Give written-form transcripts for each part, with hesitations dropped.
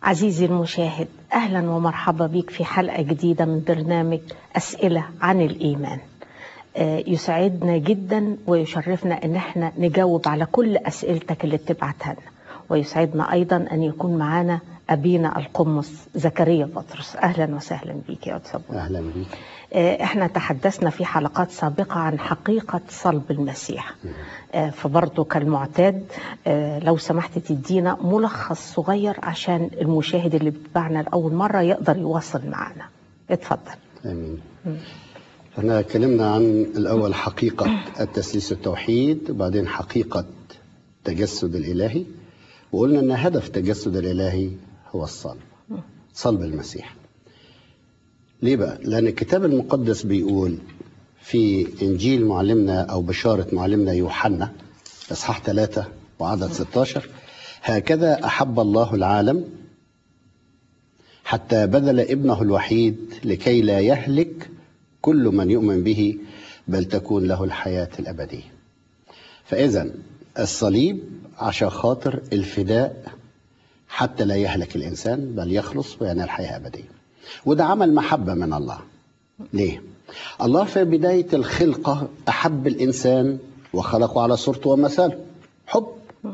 عزيزي المشاهد، أهلا ومرحبا بك في حلقة جديدة من برنامج أسئلة عن الإيمان. يسعدنا جدا ويشرفنا أن احنا نجاوب على كل أسئلتك اللي بتبعتها لنا، ويسعدنا أيضا أن يكون معنا أبينا القمص زكريا بطرس. أهلا وسهلا بك يا أستاذ. أهلا بك. احنا تحدثنا في حلقات سابقة عن حقيقة صلب المسيح، فبرضه كالمعتاد لو سمحت تدينا ملخص صغير عشان المشاهد اللي بيتابعنا لأول مرة يقدر يواصل معنا. اتفضل. آمين. احنا اتكلمنا عن الأول حقيقة التثليث التوحيد، وبعدين حقيقة التجسد الإلهي، وقلنا أن هدف التجسد الإلهي هو الصلب، صلب المسيح. ليه بقى؟ لأن الكتاب المقدس بيقول في إنجيل معلمنا أو بشارة معلمنا يوحنا إصحاح 3 وعدد 16: هكذا أحب الله العالم حتى بذل ابنه الوحيد لكي لا يهلك كل من يؤمن به بل تكون له الحياة الأبدية. فإذا الصليب عشان خاطر الفداء حتى لا يهلك الإنسان بل يخلص وينال حياة أبدية. وده عمل محبة من الله. ليه؟ الله في بداية الخلقة أحب الإنسان وخلقه على صورته ومثاله، حب.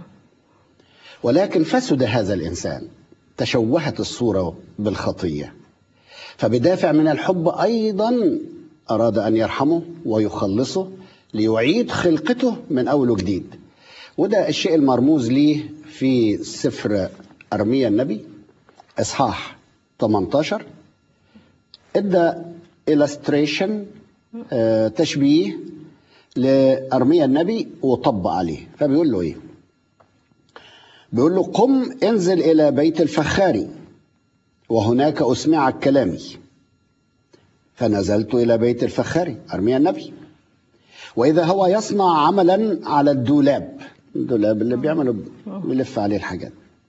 ولكن فسد هذا الإنسان، تشوهت الصورة بالخطية، فبدافع من الحب أيضا أراد أن يرحمه ويخلصه ليعيد خلقته من أول وجديد. وده الشيء المرموز ليه في سفر أرميا النبي إصحاح 18. ادى illustration تشبيه لأرميا النبي وطبق عليه. فبيقول له ايه؟ بيقول له قم انزل الى بيت الفخار وهناك اسمعك كلامي. فنزلت الى بيت الفخار أرميا النبي، واذا هو يصنع عملا على الدولاب اللي بيعملوا بيلف عليه الحاجات،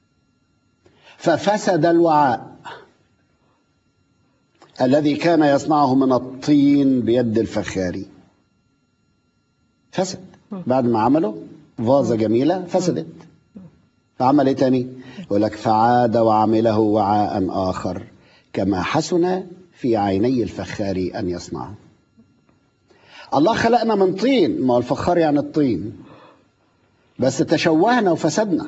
ففسد الوعاء الذي كان يصنعه من الطين بيد الفخاري. فسد بعد ما عمله فازة جميلة فسدت. فعمل ايه تاني؟ يقول لك فعاد وعمله وعاء آخر كما حسن في عيني الفخار أن يصنعه. الله خلقنا من طين، ما هو الفخار يعني الطين، بس تشوهنا وفسدنا،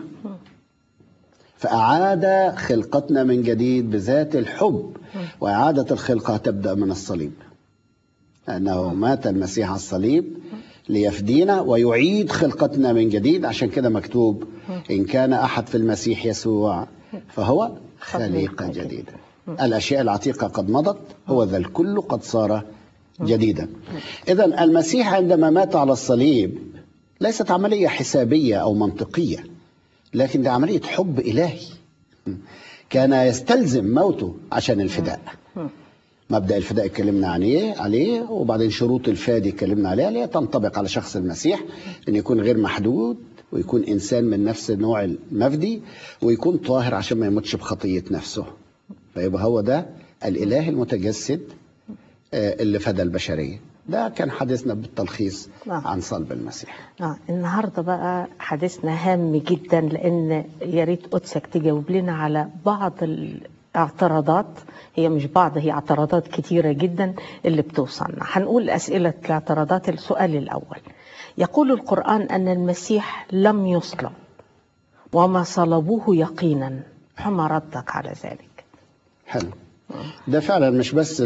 فأعاد خلقتنا من جديد بذات الحب. وإعادة الخلقة تبدأ من الصليب، لأنه مات المسيح على الصليب ليفدينا ويعيد خلقتنا من جديد. عشان كده مكتوب إن كان أحد في المسيح يسوع فهو خليقة جديدة، الأشياء العتيقة قد مضت، هو ذا الكل قد صار جديدا. إذن المسيح عندما مات على الصليب ليست عملية حسابية أو منطقية، لكن دي عملية حب إلهي كان يستلزم موته عشان الفداء. مبدأ الفداء اتكلمنا عليه، وبعدين شروط الفادي اتكلمنا عليها، اللي تنطبق على شخص المسيح، ان يكون غير محدود، ويكون انسان من نفس نوع المفدي، ويكون طاهر عشان ما يموتش بخطية نفسه. فيبقى هو ده الإله المتجسد اللي فدى البشرية. ده كان حديثنا بالتلخيص عن صلب المسيح. النهارده بقى حديثنا هام جدا، لان يا ريت قدسك تجاوب لنا على بعض الاعتراضات، هي مش بعض، هي اعتراضات كتيرة جدا اللي بتوصلنا. هنقول أسئلة الاعتراضات. السؤال الأول: يقول القرآن أن المسيح لم يصلب وما صلبوه يقينا، فما ردك على ذلك؟ حلو. ده فعلا مش بس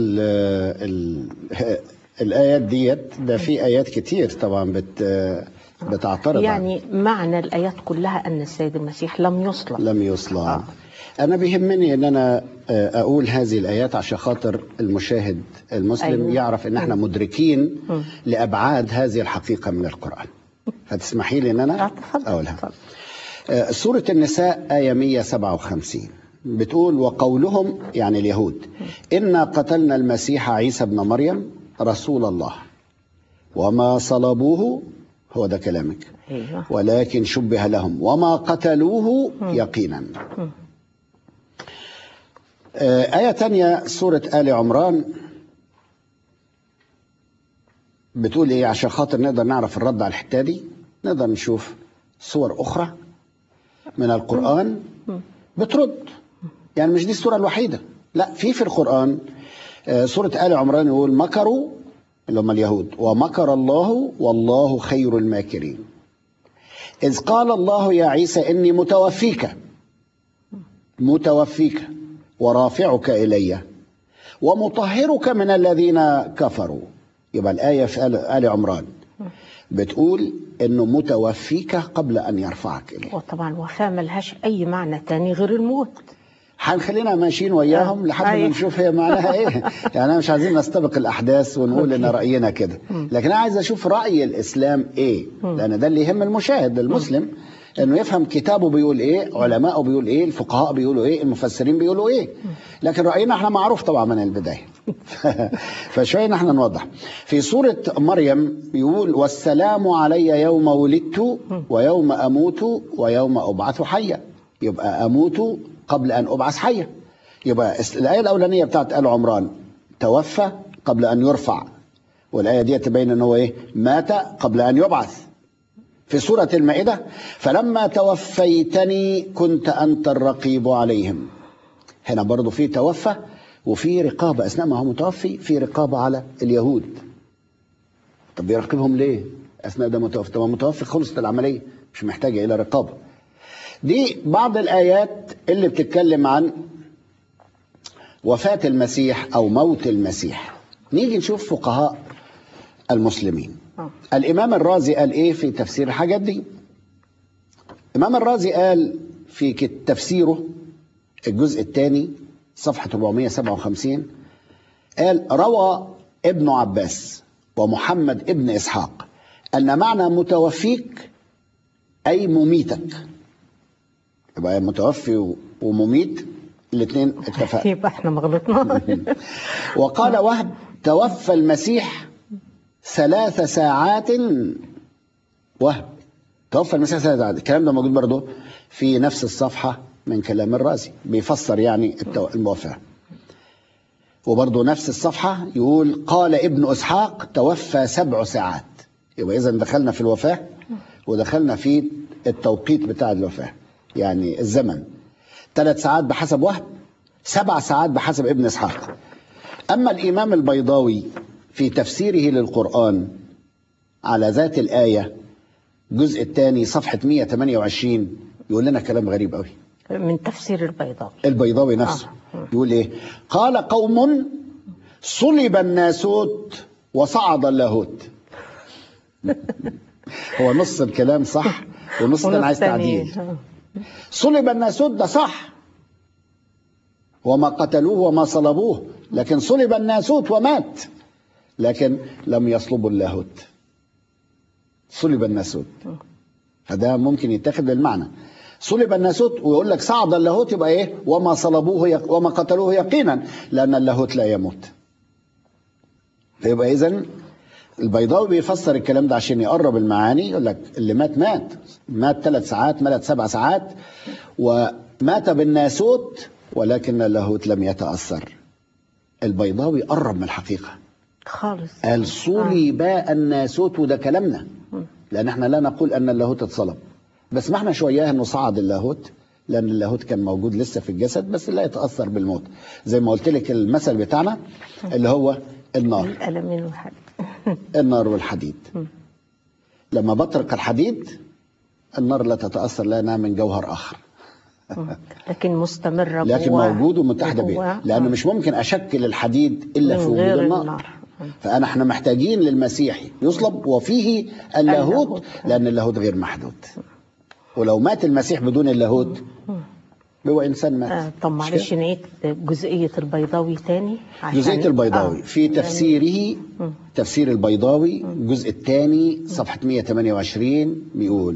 الآيات ديت، ده في آيات كتير طبعا بتعترض يعني معنى الآيات كلها أن السيد المسيح لم يصلب. أنا بيهمني أن أنا أقول هذه الآيات عشان خاطر المشاهد المسلم يعرف أن احنا مدركين لأبعاد هذه الحقيقة من القرآن. فتسمحي لي أن أنا أقولها. سورة النساء آية 157 بتقول: وقولهم، يعني اليهود، إنا قتلنا المسيح عيسى ابن مريم رسول الله وما صلبوه، هو ده كلامك، ولكن شبه لهم وما قتلوه يقينا. آية تانية سورة آل عمران بتقول إيه؟ عشان خاطر نقدر نعرف الرد على الحتة دي نقدر نشوف صور أخرى من القرآن بترد. يعني مش دي السورة الوحيدة، لا، في القرآن سورة آل عمران يقول مكروا اللي هم اليهود ومكر الله والله خير الماكرين. إذ قال الله يا عيسى إني متوفيك ورافعك إلي ومطهرك من الذين كفروا. يبقى الآية في آل عمران بتقول إنه متوفيك قبل أن يرفعك إليه. وطبعا وفاة ملهاش أي معنى تاني غير الموت. هنخلينا ماشيين وياهم لحد ما نشوف هي معناها ايه. يعني انا مش عايزين نستبق الاحداث ونقول ان راينا كده، لكن انا عايز اشوف راي الاسلام ايه، لان ده اللي يهم المشاهد المسلم، انه يفهم كتابه بيقول ايه، علماءه بيقول ايه، الفقهاء بيقولوا ايه، المفسرين بيقولوا ايه. لكن راينا احنا معروف طبعا من البدايه. فشويه نحن نوضح. في سوره مريم يقول والسلام علي يوم ولدت ويوم اموت ويوم ابعث حيا. يبقى اموت قبل أن أبعث حيا. يبقى الآية الأولانية بتاعت آل عمران توفى قبل أن يرفع، والآية دي تبين أنه إيه؟ مات قبل أن يبعث. في سورة المائدة فلما توفيتني كنت أنت الرقيب عليهم. هنا برضو في توفى وفي رقابة، أثناء ما هو متوفي في رقابة على اليهود. طب بيراقبهم ليه؟ أثناء ده متوفي، طب متوفي خلصت العملية مش محتاجة إلى رقابة. دي بعض الآيات اللي بتتكلم عن وفاة المسيح أو موت المسيح. نيجي نشوف فقهاء المسلمين. الإمام الرازي قال إيه في تفسير الحاجات دي؟ الإمام الرازي قال في تفسيره الجزء الثاني صفحة 457 قال روى ابن عباس ومحمد ابن إسحاق أن معنى متوفيك أي مميتك. يبقى متوفي ومميت الاثنين اتفقوا. يبقى احنا ما غلطناش. وقال وهب توفى المسيح 3 ساعات. وهب توفى المسيح 3 ساعات. الكلام ده موجود برضه في نفس الصفحة من كلام الرازي، بيفسر يعني الوفاة. وبرضه نفس الصفحة يقول قال ابن إسحاق توفى 7 ساعات. يبقى إذا دخلنا في الوفاة ودخلنا في التوقيت بتاع الوفاة، يعني الزمن. 3 ساعات بحسب وهب، 7 ساعات بحسب ابن إسحاق. أما الإمام البيضاوي في تفسيره للقرآن على ذات الآية الجزء الثاني صفحة 128 يقول لنا كلام غريب قوي من تفسير البيضاوي نفسه. يقول إيه؟ قال قوم صلب الناسوت وصعد اللاهوت. هو نص الكلام صح ونص ده عايز تعديل. صلب الناسوت ده صح، وما قتلوه وما صلبوه، لكن صلب الناسوت ومات، لكن لم يصلبوا اللاهوت. صلب الناسوت هذا ممكن يتاخد بالمعنى. صلب الناسوت ويقول لك صعد اللاهوت، يبقى ايه؟ وما صلبوه وما قتلوه يقينا، لان اللاهوت لا يموت. فيبقى اذن البيضاوي بيفسر الكلام ده عشان يقرب المعاني. يقول لك اللي مات 3 ساعات، مات 7 ساعات، ومات بالناسوت ولكن اللاهوت لم يتأثر. البيضاوي قرب من الحقيقة خالص. قال صلب الناسوت، وده كلامنا، لأن احنا لا نقول أن اللاهوت اتصلب، بس ما احنا شوية أنه صعد اللاهوت، لأن اللاهوت كان موجود لسه في الجسد بس لا يتأثر بالموت. زي ما قلت لك المثل بتاعنا اللي هو النار، الألمين والحديد. النار والحديد. لما بطرق الحديد النار لا تتأثر لأنها من جوهر آخر، لكن مستمرة، لكن موجود ومتحدة به، لأنه مش ممكن أشكل الحديد إلا في وجود النار. فاحنا محتاجين للمسيح يصلب وفيه اللاهوت، لأن اللاهوت غير محدود. ولو مات المسيح بدون اللاهوت هو إنسان مات. طب معلش نعيد جزئية البيضاوي تاني. جزئية البيضاوي في تفسيره تفسير البيضاوي الجزء الثاني صفحة 128 بيقول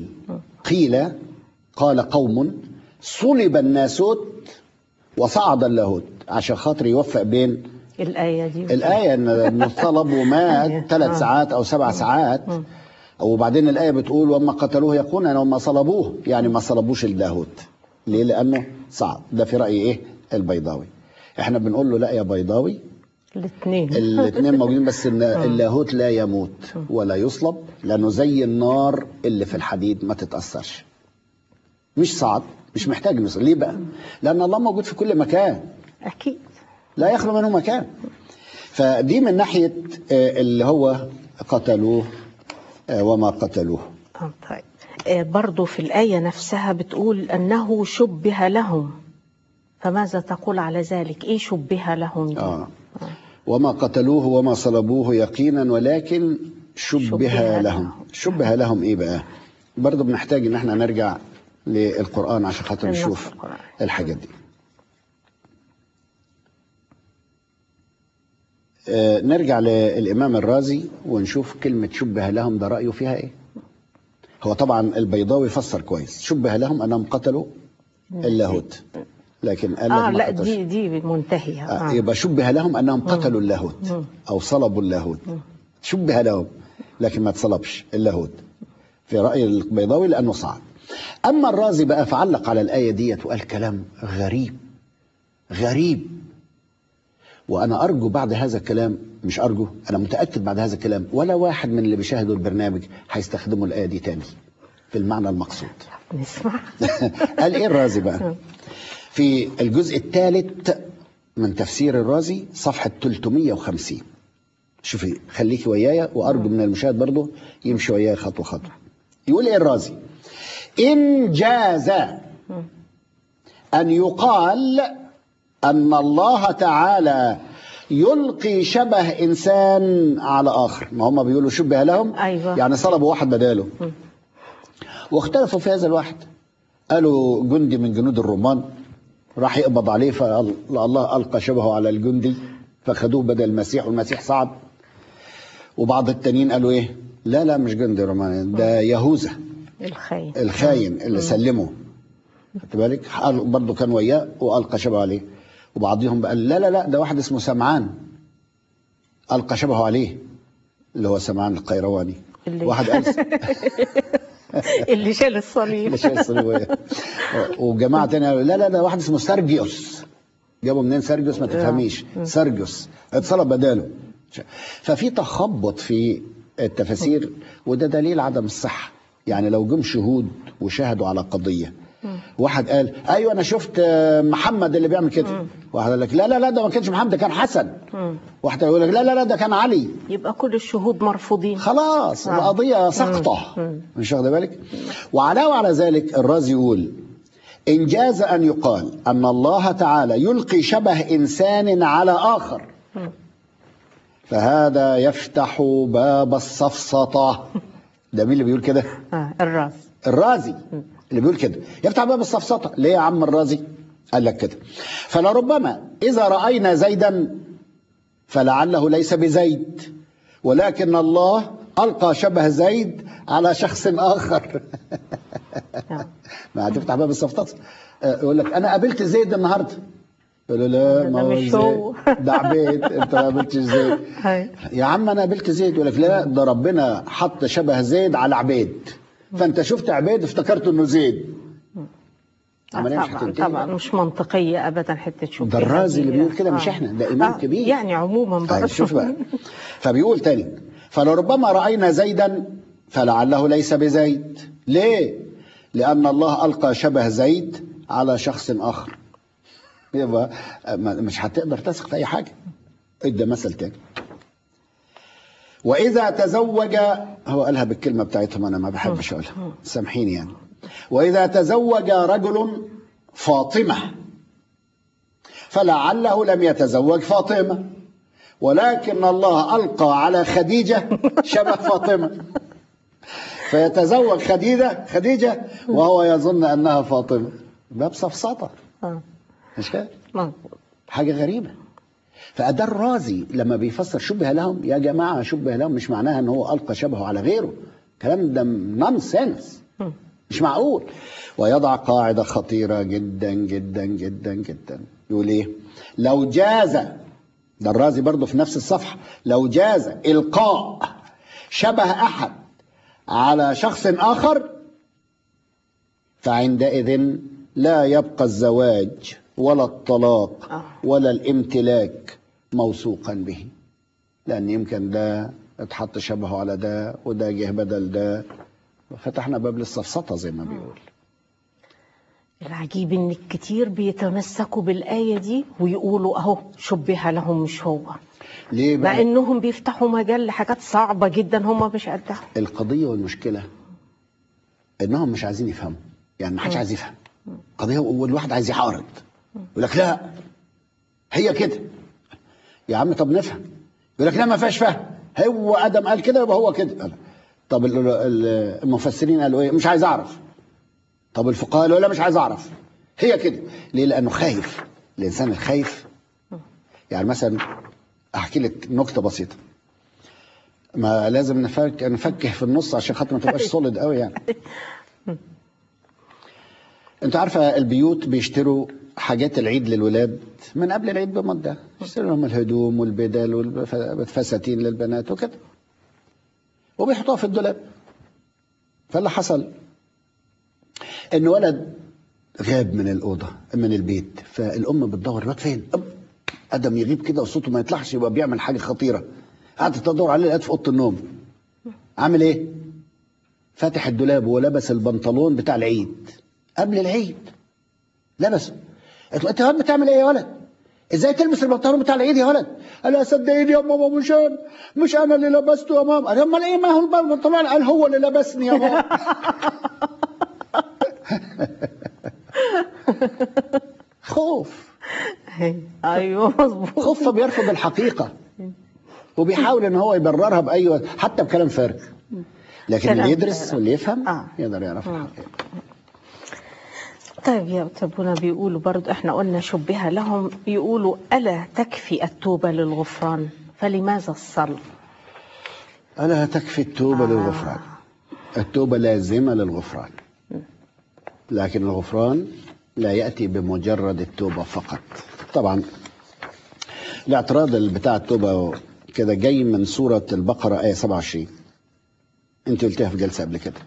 قال قوم صلب الناسوت وصعد اللاهوت، عشان خاطر يوفق بين الآية دي الآية إنه صلب ومات 3 ساعات أو 7 ساعات، وبعدين الآية بتقول وما قتلوه يقولون أنهم ما صلبوه، يعني ما صلبوش اللاهوت. ليه؟ لأنه صعد. ده في رأي إيه؟ البيضاوي. إحنا بنقول له لا يا بيضاوي، الاثنين موجودين، بس اللاهوت لا يموت ولا يصلب، لأنه زي النار اللي في الحديد ما تتأثرش. مش صعد مش محتاج نصلي. ليه بقى؟ لأن الله موجود في كل مكان، أكيد لا يخلو منه مكان. فدي من ناحية اللي هو قتلوه وما قتلوه. طيب برضو في الآية نفسها بتقول أنه شبه لهم، فماذا تقول على ذلك؟ إيه شبه لهم دي؟ وما قتلوه وما صلبوه يقينا ولكن شبه لهم. شبه لهم إيه بقى؟ برضو بنحتاج إن احنا نرجع للقرآن عشان خاطر نشوف الحاجات دي. نرجع للإمام الرازي ونشوف كلمة شبه لهم ده رأيه فيها إيه. هو طبعا البيضاوي فسر كويس، شبه لهم أنهم قتلوا اللاهوت، لكن قال لا دي منتهية. يبقى شبه لهم أنهم قتلوا اللاهوت أو صلبوا اللاهوت. شبه لهم لكن ما تصلبش اللاهوت في رأي البيضاوي لأنه صعب. أما الرازي بقى فعلق على الآية ديت وقال كلام غريب غريب، وأنا أرجو بعد هذا الكلام، مش أرجو، أنا متأكد بعد هذا الكلام ولا واحد من اللي بيشاهدوا البرنامج هيستخدموا الآية دي تاني في المعنى المقصود. نسمع. قال إيه الرازي بقى؟ في الجزء الثالث من تفسير الرازي صفحة 350. شوفي خليكي ويايا، وأرجو من المشاهد برضه يمشي ويايا خطوة خطوة. يقول إيه الرازي؟ إن جاز أن يقال أن الله تعالى يلقي شبه إنسان على آخر، ما هم بيقولوا شبه لهم، أيوة. يعني صلبوا واحد بداله، واختلفوا في هذا الواحد. قالوا جندي من جنود الرومان راح يقبض عليه فالله ألقى شبهه على الجندي فخدوه بدل المسيح والمسيح صعد. وبعض التانيين قالوا إيه؟ لا مش جندي روماني، ده يهوذا الخاين اللي سلمه، خدت بالك؟ برضه كان وياه وألقى شبهه عليه. وبعضهم بقى لا ده واحد اسمه سمعان ألقى شبهه عليه، اللي هو سمعان القيرواني. واحد قال اللي شال الصليب. اللي شال الصليب. وجماعة تانية قالوا لا ده واحد اسمه سرجيوس. جابوا منين سرجيوس ما تفهميش، سرجيوس اتصلب بداله. ففي تخبط في التفاسير، وده دليل عدم الصحة. يعني لو جم شهود وشاهدوا على قضية، واحد قال ايوه انا شفت محمد اللي بيعمل كده، واحد قال لك لا ده ما كانش محمد، ده كان حسن، واحد يقول لك لا ده كان علي، يبقى كل الشهود مرفوضين، خلاص القضيه سقطه. مش واخد بالك؟ وعلاوه على ذلك الرازي يقول ان جاز ان يقال ان الله تعالى يلقي شبه انسان على اخر فهذا يفتح باب السفسطه. ده مين اللي بيقول كده؟ الرازي اللي بيقول كده، يفتح باب السفسطة. ليه يا عم الرازي؟ قال لك كده: فلربما إذا رأينا زيدا فلعله ليس بزيد، ولكن الله ألقى شبه زيد على شخص آخر. ما هتفتح باب السفسطة. يقول لك أنا قابلت زيد النهاردة، يقول له لا ما هو زيد، ده عبيد، أنت ما قابلتش زيد. يا عم أنا قابلت زيد، يقول لك لا ده ربنا حط شبه زيد على عبيد، فانت شفت عبيد افتكرت انه زيد. طبعا مش منطقيه ابدا حته شوف. ده الرازي اللي بيقول كده، مش احنا، ده امام كبير يعني عموما بقى. شوف بقى. فبيقول تاني: فلربما راينا زيدا فلعله ليس بزيد. ليه؟ لان الله القى شبه زيد على شخص اخر. يبقى مش هتقدر تثق في اي حاجه. ادى مثل تاني: وإذا تزوج، هو قالها بالكلمة بتاعتهم أنا ما بحبش أقولها، سامحيني يعني. وإذا تزوج رجل فاطمة فلعله لم يتزوج فاطمة، ولكن الله ألقى على خديجة شبه فاطمة فيتزوج خديجة وهو يظن أنها فاطمة. باب سفسطة، مش كده؟ حاجة غريبة. فأده الرازي لما بيفسر شبه لهم، يا جماعة شبه لهم مش معناها ان هو ألقى شبهه على غيره، الكلام ده نونسنس، مش معقول. ويضع قاعدة خطيرة جدا جدا جدا جدا. يقول ايه؟ لو جاز، ده الرازي برضه في نفس الصفحة، لو جاز إلقاء شبه أحد على شخص آخر فعندئذ لا يبقى الزواج ولا الطلاق ولا الامتلاك موثوقا به، لأن يمكن ده اتحط شبهه على ده وده جه بدل ده، فتحنا باب للسفسطة زي ما بيقول. العجيب ان كتير بيتمسكوا بالآية دي ويقولوا اهو شبه لهم، مش هو، ليه مع بقى؟ انهم بيفتحوا مجال لحاجات صعبة جدا هم مش قدها. القضية والمشكلة انهم مش عايزين يفهموا، يعني ما حدش عايز يفهم قضية، والواحد عايز يعارض يقول لك لا هي كده. يا عم طب نفهم. يقول لك لا ما فيهاش فهم، هو ادم قال كده يبقى هو كده. طب المفسرين قالوا ايه؟ مش عايز اعرف. طب الفقهاء قالوا لا مش عايز اعرف، هي كده. ليه؟ لانه خايف. الانسان الخايف، يعني مثلا احكي لك نكته بسيطه، ما لازم نفكه في النص عشان خاطر ما تبقاش سوليد قوي يعني. انت عارفه البيوت بيشتروا حاجات العيد للولاد من قبل العيد بمده، يشتروا لهم الهدوم والبدل والفساتين للبنات وكده، وبيحطوها في الدولاب. فاللي حصل ان ولد غاب من الاوضه من البيت، فالام بتدور الواد فين؟ ادم يغيب كده وصوته ما يطلعش يبقى بيعمل حاجه خطيره. قعدت تدور عليه لقيت في اوضه النوم. عامل ايه؟ فاتح الدولاب ولبس البنطلون بتاع العيد قبل العيد، لبسه. قالت له انت يا بتعمل ايه يا ولد؟ ازاي تلبس البنطلون بتاع العيد يا ولد؟ قال لها صدقيني يا ماما مش انا اللي لبسته يا ماما. قال امال ايه؟ ما هو البنطلون. قال هو اللي لبسني يا ماما. خوف. ايوه مظبوط. خوف بيرفض الحقيقه وبيحاول ان هو يبررها باي حتى بكلام فارغ، لكن اللي يدرس واللي يفهم يقدر يعرف الحقيقه. طيب يا أبونا، بيقولوا برضو احنا قلنا شبه لهم، بيقولوا ألا تكفي التوبة للغفران فلماذا الصلب؟ ألا تكفي التوبة للغفران. التوبة لازمة للغفران، لكن الغفران لا يأتي بمجرد التوبة فقط. طبعا الاعتراض بتاع التوبة كده جاي من سورة البقرة آية 27، انت قلتها في جلسة قبل كده.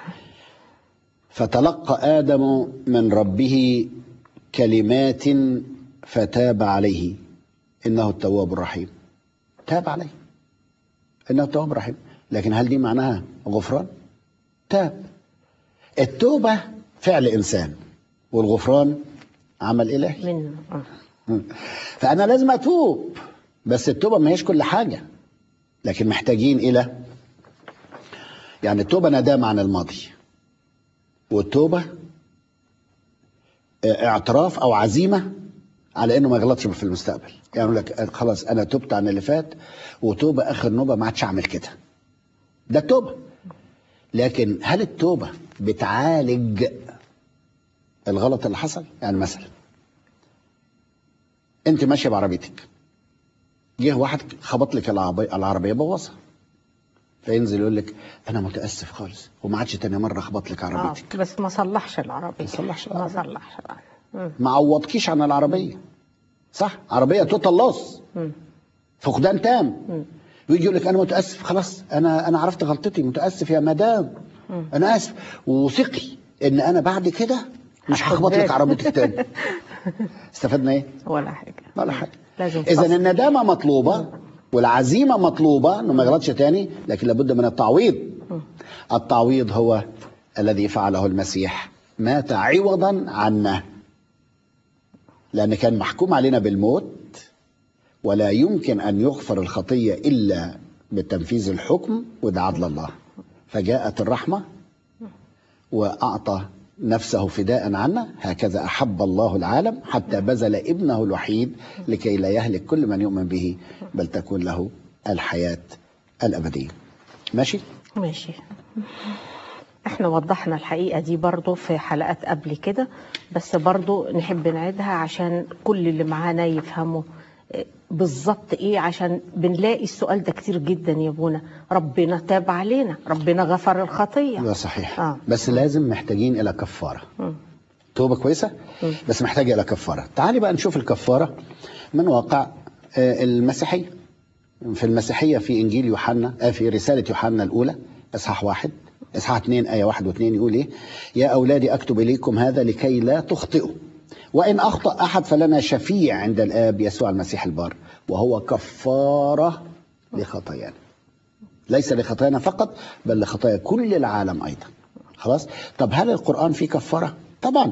فتلقى آدم من ربه كلمات فتاب عليه إنه التواب الرحيم. تاب عليه إنه التواب الرحيم، لكن هل دي معناها غفران؟ تاب. التوبة فعل إنسان والغفران عمل إلهي. فأنا لازم أتوب، بس التوبة ما هيش كل حاجة، لكن محتاجين إلى، يعني التوبة ندامة عن الماضي، والتوبة اعتراف أو عزيمة على إنه ما يغلطش في المستقبل. يعني يقول لك خلاص أنا تبت عن اللي فات، وتوبة آخر نوبة ما عادش أعمل كده. ده التوبة. لكن هل التوبة بتعالج الغلط اللي حصل؟ يعني مثلا أنت ماشية بعربيتك، جه واحد خبط لك العربية بوظها، فينزل يقول لك انا متاسف خالص وما عادش تاني مره اخبط لك عربيتك. بس ما صلحش العربيه. ما عوضكيش عن العربيه، صح؟ عربيه توتال لوس، فقدان تام. ويجي يقول لك انا متاسف خلاص، انا عرفت غلطتي، متاسف يا مدام، انا اسف، وثقي ان انا بعد كده مش هخبط لك عربيتك تاني. استفدنا ايه؟ ولا حاجه. ولا حاجه. اذا الندامه مطلوبه والعزيمة مطلوبة انه ما يغلطش تاني، لكن لابد من التعويض. التعويض هو الذي فعله المسيح، مات عوضا عنا، لأن كان محكوم علينا بالموت، ولا يمكن أن يغفر الخطية إلا بتنفيذ الحكم، وده عدل الله. فجاءت الرحمة وأعطى نفسه فداء عنا. هكذا أحب الله العالم حتى بذل ابنه الوحيد لكي لا يهلك كل من يؤمن به بل تكون له الحياة الأبدية. ماشي؟ ماشي. احنا وضحنا الحقيقة دي برضو في حلقات قبل كده، بس برضو نحب نعيدها عشان كل اللي معانا يفهموا بالظبط ايه، عشان بنلاقي السؤال ده كتير جدا يا ابونا. ربنا تاب علينا، ربنا غفر الخطية. ده صحيح. بس لازم محتاجين الى كفارة. توبة كويسة بس محتاجة الى كفارة. تعالي بقى نشوف الكفارة من واقع المسيحية. في المسيحية في انجيل يوحنا، في رسالة يوحنا الاولى اصحاح 1 اصحاح 2 آية 1 و2 يقول ايه؟ يا اولادي اكتب اليكم هذا لكي لا تخطئوا، وإن أخطأ أحد فلنا شفيع عند الآب يسوع المسيح البار، وهو كفارة لخطايانا. ليس لخطايانا فقط بل لخطايا كل العالم أيضا. خلاص؟ طب هل القرآن فيه كفارة؟ طبعا.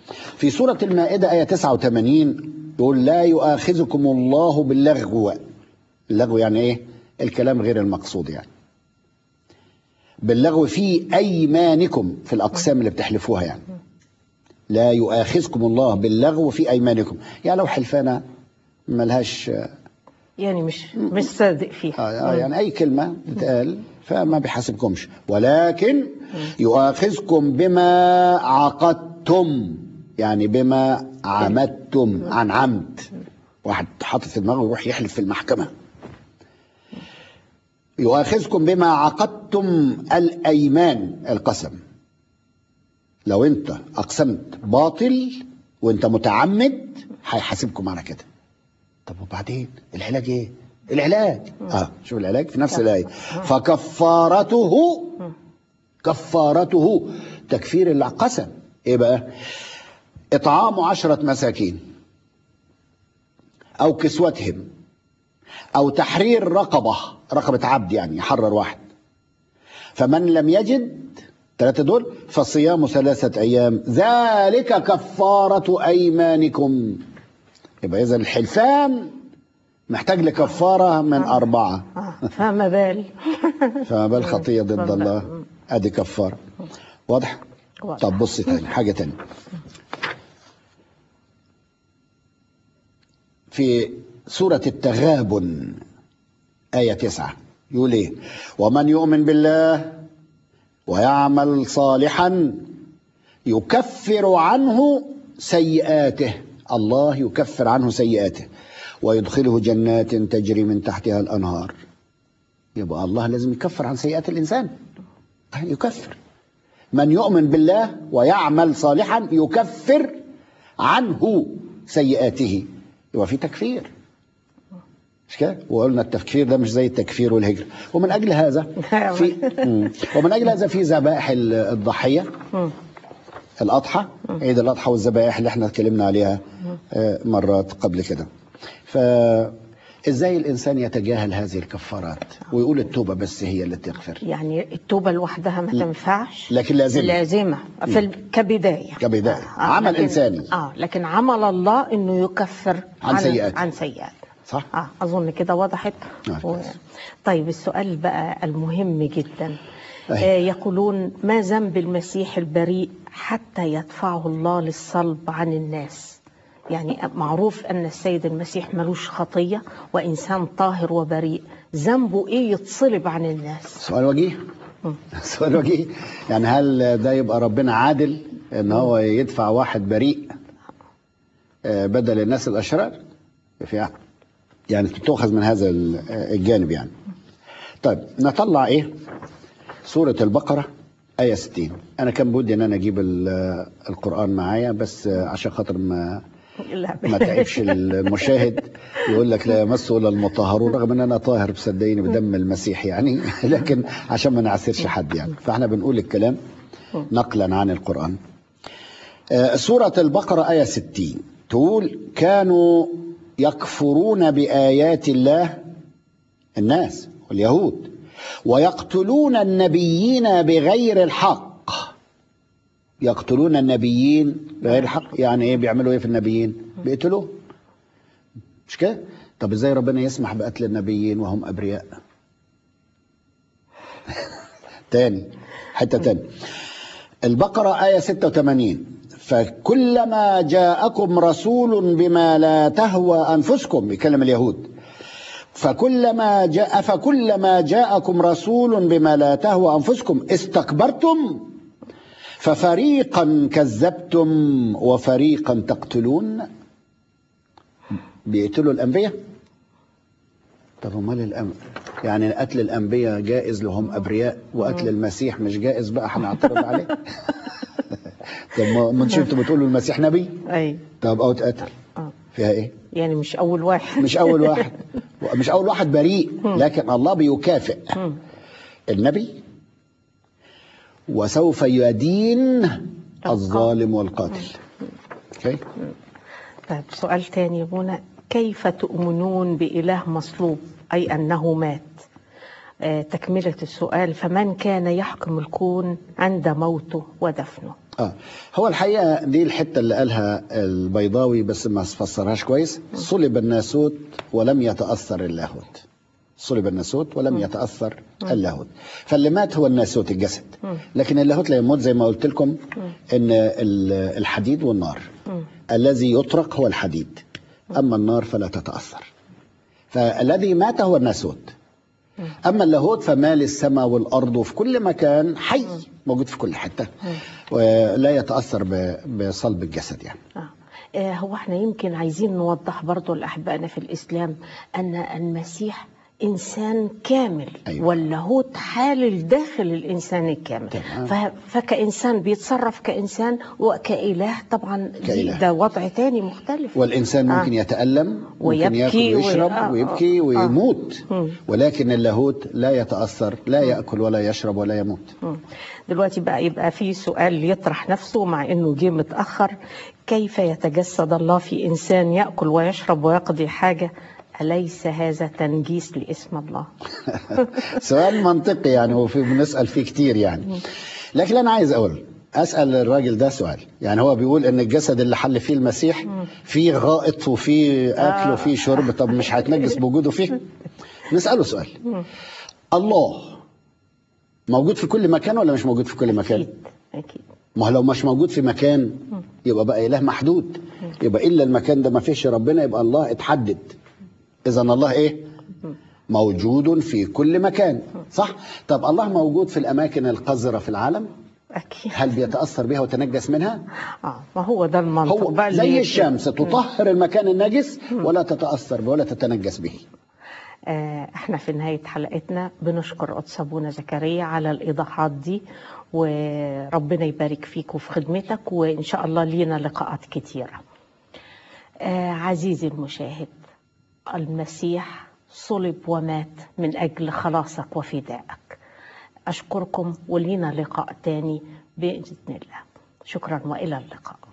في سورة المائدة آية 89 يقول لا يؤاخذكم الله باللغو. اللغو يعني ايه؟ الكلام غير المقصود، يعني باللغو في أيمانكم، في الأقسام اللي بتحلفوها يعني. لا يؤاخذكم الله باللغو في أيمانكم، يعني لو حلفانة ملهاش يعني مش صادق فيها. يعني أي كلمة بتقال فما بيحاسبكمش، ولكن يؤاخذكم بما عقدتم، يعني بما عمدتم عن عمد. واحد حاطط في دماغه يروح يحلف في المحكمة. يؤاخذكم بما عقدتم الأيمان، القسم. لو انت أقسمت باطل وانت متعمد هيحاسبكم على كده. طب وبعدين العلاج ايه؟ العلاج شوف العلاج في نفس الآية. كفارته تكفير القسم ايه بقى؟ إطعام 10 مساكين أو كسوتهم أو تحرير رقبة عبد، يعني يحرر واحد. فمن لم يجد 3 دول فصيام 3 أيام ذلك كفارة أيمانكم. يبقى إذا الحلفان محتاج لكفارة من 4. فما بال خطية ضد الله، أدي كفارة. واضح؟ طب بص تاني حاجة تانية في سورة التغابن آية 9 يقول ايه؟ ومن يؤمن بالله ويعمل صالحا يكفر عنه سيئاته، الله يكفر عنه سيئاته ويدخله جنات تجري من تحتها الأنهار. يبقى الله لازم يكفر عن سيئات الإنسان، يكفر. من يؤمن بالله ويعمل صالحا يكفر عنه سيئاته، يبقى في تكفير، مش كده؟ وقلنا التكفير ده مش زي التكفير والهجرة. ومن أجل هذا في ذبائح الضحية، الأضحى، عيد الأضحى والذبائح اللي احنا اتكلمنا عليها مرات قبل كده. فإزاي الإنسان يتجاهل هذه الكفارات ويقول التوبة بس هي اللي تغفر؟ يعني التوبة لوحدها ما تنفعش، لكن لازمة كبداية عمل إنساني. لكن عمل الله إنه يكفر عن سيئات. صح؟ أظن كده وضحت. طيب السؤال بقى المهم جدا. يقولون ما ذنب المسيح البريء حتى يدفعه الله للصلب عن الناس؟ يعني معروف أن السيد المسيح ملوش خطية وإنسان طاهر وبريء، ذنبه إيه يتصلب عن الناس؟ سؤال وجيه. سؤال وجيه. يعني هل ده يبقى ربنا عادل ان هو يدفع واحد بريء بدل الناس الأشرار؟ يعني تؤخذ من هذا الجانب يعني. طيب نطلع ايه؟ سورة البقرة آية 60. أنا كان بودي إن أنا أجيب القرآن معايا، بس عشان خاطر ما تعبش المشاهد يقول لك لا يمسه إلا المطهرون، رغم إن أنا طاهر بصدقيني بدم المسيح يعني، لكن عشان ما نعسرش حد يعني، فإحنا بنقول الكلام نقلا عن القرآن. سورة البقرة آية 60 تقول كانوا يكفرون بآيات الله، الناس واليهود، ويقتلون النبيين بغير الحق. يقتلون النبيين بغير الحق يعني ايه؟ بيعملوا ايه في النبيين؟ بيقتلوه، مش كده؟ طب ازاي ربنا يسمح بقتل النبيين وهم ابرياء؟ تاني حتة تاني، البقرة آية 86 فكلما جاءكم رسول بما لا تهوى أنفسكم، بيكلم اليهود، فكلما جاءكم رسول بما لا تهوى أنفسكم استكبرتم ففريقا كذبتم وفريقا تقتلون. بيقتلوا الأنبياء. طب امال يعني قتل الأنبياء جائز لهم أبرياء، وقتل المسيح مش جائز بقى هنعترض عليه؟ طب ما انتوا بتقولوا المسيح نبي؟ اي طب او اتقتل فيها ايه؟ يعني مش اول واحد مش اول واحد بريء، لكن الله بيكافئ النبي وسوف يدين الظالم والقاتل. اوكي. طيب سؤال تاني يا منى، كيف تؤمنون بإله مصلوب أي أنه مات؟ تكملة السؤال، فمن كان يحكم الكون عند موته ودفنه؟ هو الحقيقة دي الحتة اللي قالها البيضاوي بس ما فسرهاش كويس. صلب الناسوت ولم يتأثر اللاهوت. صلب الناسوت ولم يتأثر اللاهوت. فاللي مات هو الناسوت الجسد، لكن اللاهوت لا يموت. زي ما قلت لكم ان الحديد والنار، الذي يطرق هو الحديد، اما النار فلا تتأثر. فالذي مات هو الناسوت، اما اللاهوت فمال السماء والارض وفي كل مكان، حي موجود في كل حتة، ولا يتأثر بصلب الجسد يعني. هو احنا يمكن عايزين نوضح برضو لأحبائنا في الإسلام أن المسيح إنسان كامل. أيوة. واللاهوت حالل داخل الإنسان الكامل. فكإنسان بيتصرف كإنسان، وكإله طبعا ده وضع تاني مختلف. والإنسان ممكن يتألم، ممكن يأكل ويشرب ويبكي ويموت، ولكن اللاهوت لا يتأثر، لا يأكل ولا يشرب ولا يموت. دلوقتي بقى يبقى في سؤال يطرح نفسه مع إنه جه متأخر: كيف يتجسد الله في إنسان يأكل ويشرب ويقضي حاجة؟ أليس هذا تنجيس لاسم الله؟ سؤال منطقي يعني، وفي بنسأل فيه كتير يعني. لكن أنا عايز أسأل الراجل ده سؤال. يعني هو بيقول إن الجسد اللي حل فيه المسيح فيه غائط وفيه أكل وفيه شرب، طب مش هيتنجس بوجوده فيه؟ نسأله سؤال: الله موجود في كل مكان ولا مش موجود في كل مكان؟ أكيد. ما هو لو مش موجود في مكان يبقى بقى إله محدود، يبقى إلا المكان ده ما فيش ربنا، يبقى الله اتحدد. إذا الله إيه؟ موجود في كل مكان، صح؟ طب الله موجود في الأماكن القذرة في العالم؟ أكيد. هل بيتأثر بها وتنجس منها؟ ما هو ده المنطق. هو زي الشمس تطهر المكان النجس ولا تتأثر به ولا تتنجس به. احنا في نهاية حلقتنا بنشكر قدس أبونا زكريا على الإيضاحات دي، وربنا يبارك فيك وفي خدمتك، وإن شاء الله لينا لقاءات كتيرة. عزيزي المشاهد، المسيح صلب ومات من أجل خلاصك وفدائك. أشكركم، ولينا لقاء تاني بإذن الله. شكرا وإلى اللقاء.